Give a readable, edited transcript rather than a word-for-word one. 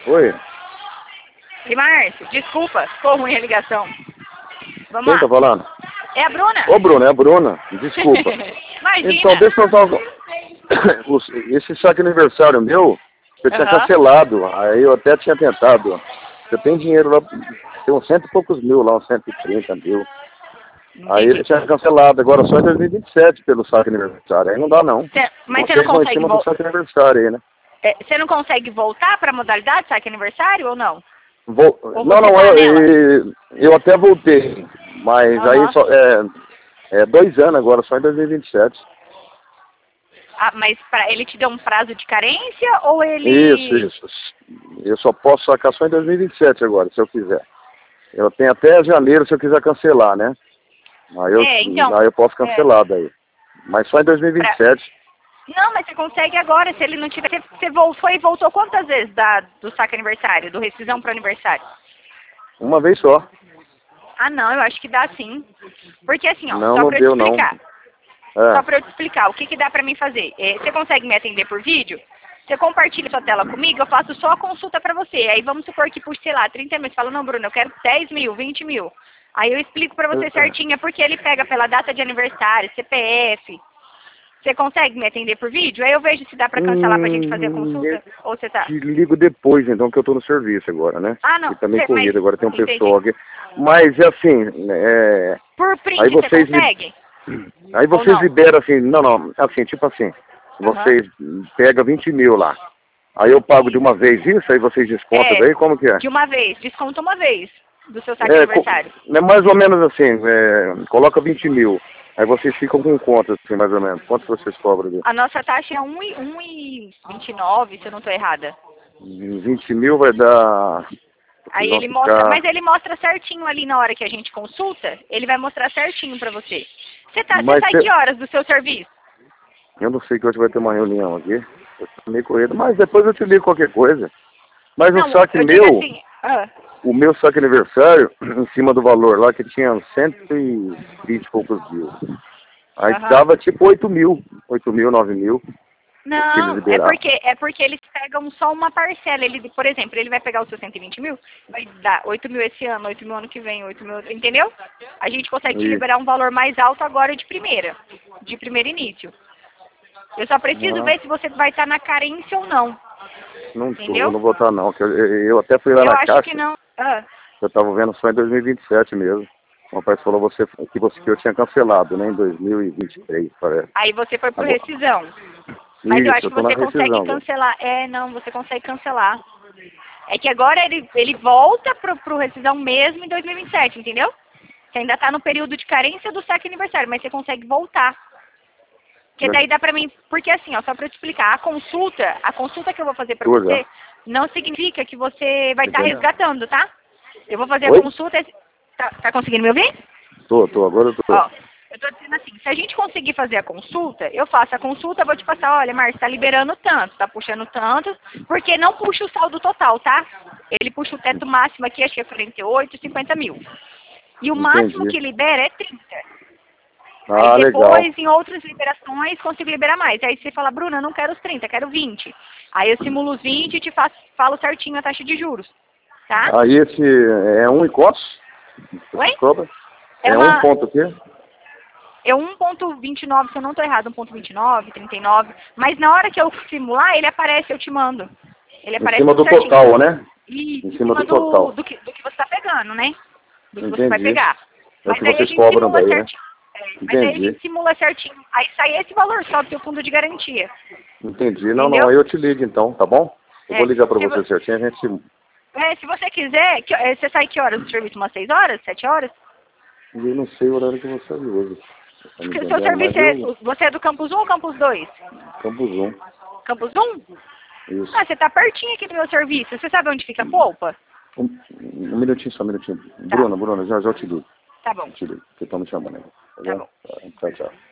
Oi. E Márcio, desculpa, ficou ruim a ligação. Vamos Quem lá. tá falando? É a Bruna? Ô, Bruno, é a Bruna. Desculpa. Imagina. Então, deixa eu falar. Esse saque aniversário meu, eu tinha Aham. cancelado. Aí eu até tinha tentado. Eu tenho dinheiro lá, tem uns 100 e poucos mil lá, uns 130 mil. Aí ele Entendi. tinha cancelado, agora só em 2027 pelo saque aniversário. Aí não dá não. Mas você Vocês não vão em consegue cima do saque aniversário aí, né? você não consegue voltar para a modalidade saque aniversário ou não? Ou Não, você não, tá nela? eu até voltei, mas Aham. aí só é 2 anos agora, só em 2027. Ah, mas ele te deu um prazo de carência ou ele... Isso. Eu só posso sacar só em 2027 agora, se eu quiser. Eu tenho até janeiro se eu quiser cancelar, né? então... Aí eu posso cancelar daí. Mas só em 2027. Não, mas você consegue agora, se ele não tiver... Você voltou quantas vezes do saque aniversário, do rescisão pro aniversário? Uma vez só. Ah, não, eu acho que dá sim. Porque assim, ó, Não, só não pra eu te deu, não. explicar. É. Só pra eu te explicar, o que dá pra mim fazer? Você consegue me atender por vídeo? Você compartilha sua tela comigo, eu faço só a consulta pra você. Aí vamos supor que por, sei lá, 30 mil. Você fala, não, Bruno, eu quero 10 mil, 20 mil. Aí eu explico pra você certinho, porque ele pega pela data de aniversário, CPF. Você consegue me atender por vídeo? Aí eu vejo se dá pra cancelar pra gente fazer a consulta. Ou você tá... Te ligo depois, então, que eu tô no serviço agora, né? Ah, não. E também corrida, agora tem um Entendi. pessoal aqui. Mas, é assim, Por print aí você vocês consegue? Aí Ou vocês não? liberam assim, não, assim, tipo assim, Aham. vocês pegam 20 mil lá. Aí eu pago de uma vez isso, aí vocês descontam daí, como que é? De uma vez. Desconta uma vez do seu saque aniversário. É mais ou menos assim, coloca 20 mil. Aí vocês ficam com conta, assim, mais ou menos. Quanto vocês cobram ali? A nossa taxa é 1,29, se eu não estou errada. 20 mil vai dar... Aí vão ele mostra, ficar... mas ele mostra certinho ali na hora que a gente consulta, ele vai mostrar certinho pra você. Você Mas sai que horas do seu serviço? Eu não sei que hoje vai ter uma reunião aqui. Eu tô meio corrido, mas depois eu te ligo qualquer coisa. Mas Não, o saque eu digo meu... assim, O meu saque aniversário, em cima do valor lá, que tinha 120 e poucos mil. Aí dava tipo 8 mil, 9 mil. não, é porque eles pegam só uma parcela. Ele, por exemplo, ele vai pegar os seus 120 mil, vai dar 8 mil esse ano, 8 mil ano que vem, 8 mil, entendeu? A gente consegue te liberar um valor mais alto agora de primeiro início. Eu só preciso ver se você vai estar na carência ou não. Não tô, Entendeu? eu não vou estar não. Que eu até fui lá Eu na acho caixa. que não. Eu tava vendo só em 2027 mesmo. O rapaz falou que eu tinha cancelado, né? Em 2023, parece. Aí você foi por rescisão. Mas eu acho que você consegue cancelar. Não, você consegue cancelar. É que agora ele volta pro rescisão mesmo em 2027, entendeu? Você ainda tá no período de carência do saque aniversário, mas você consegue voltar. Porque daí dá pra mim... Porque assim, ó, só pra eu te explicar, a consulta que eu vou fazer pra você, não significa que você vai estar resgatando, tá? Eu vou fazer a consulta... Tá conseguindo me ouvir? Tô, agora eu tô. Ó, eu tô dizendo assim, se a gente conseguir fazer a consulta, eu faço a consulta, vou te passar, olha, Márcio, tá liberando tanto, tá puxando tanto, porque não puxa o saldo total, tá? Ele puxa o teto máximo aqui, acho que é 48, 50 mil. E o máximo que libera é 30. Aí depois, legal. Em outras liberações, consigo liberar mais. Aí você fala, Bruna, eu não quero os 30, quero 20. Aí eu simulo os 20 e te falo certinho a taxa de juros, tá? Aí esse é um encosto? Oi? Um ponto aqui? É 1,29, se eu não estou errado, 1,29, 39. Mas na hora que eu simular, ele aparece, eu te mando. Ele aparece em cima do certinho. Total, né? E em cima do total. Do que você está pegando, né? Do que Entendi. você vai pegar. É o que vocês cobram daí, né? Mas aí a gente simula certinho. Aí sai esse valor só do seu fundo de garantia. Entendi. Não, aí eu te ligo então, tá bom? Eu vou ligar pra você certinho, a gente... se você quiser, você sai que horas do serviço? Umas 6 horas? 7 horas? Eu não sei o horário que você sai hoje. Porque o seu serviço você é do Campus 1 ou Campus 2? Campus 1. Campus 1? Isso. Ah, você tá pertinho aqui do meu serviço. Você sabe onde fica a polpa? Um minutinho só, um minutinho. Tá. Bruna, já eu te ligo. Tá bom. Te ligo, porque estão me chamando aí. Tá bom. Tchau.